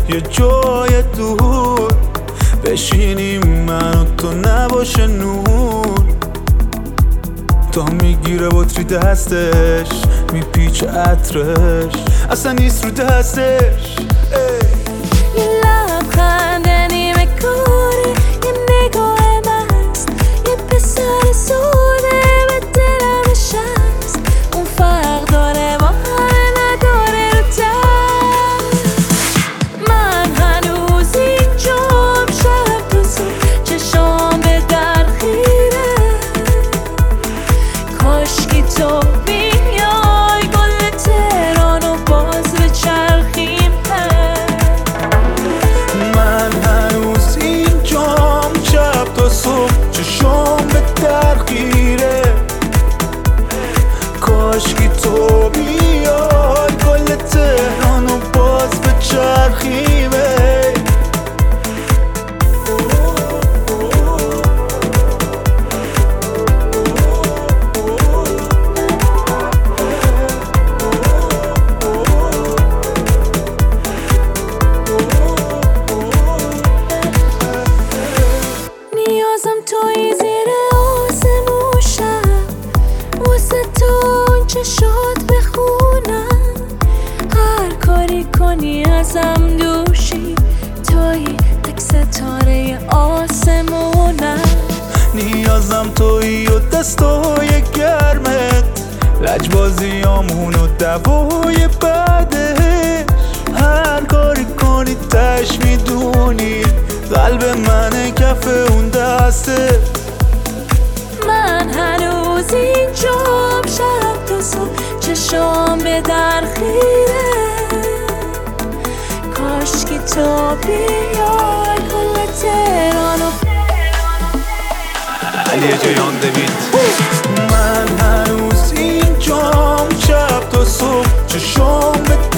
یه جای دور بشینیم من و تو نباشه نور. تا میگیره بطری دستش میپیچه عطرش اصلا نیست رو دستش. یه لبخند نیمه کاره، یه نگاه مست، یه پسر سوده به دلم نشست. اون فرق داره با همه نداره رو دست. من هنوز اینجام شب تو صبح چشام به در خیره. کاشکی تو بیای گل تهران و باز به چرخیم. من هنوز اینجام شب تا صبح چشام به در خیره. کاشکی تو بیای گل تهران و باز به چرخیمه. نیازم توی زیر آسمون شب، واسه تو چشات بخونم. هر کاری کنی ازم دوشی، توی تک ستاره آسمونم. نیازم تویی و دستای گرمت، لجبازیامون و دوای بعدش. هر کاری کنی تش میدونی قلب منه کف اون دسته. من هنوز اینجام شب تا صبح چشام به در خیره. کاشکی تو بیای کل تهران و علی جیان دوید. من هنوز اینجام شب تا صبح چشام به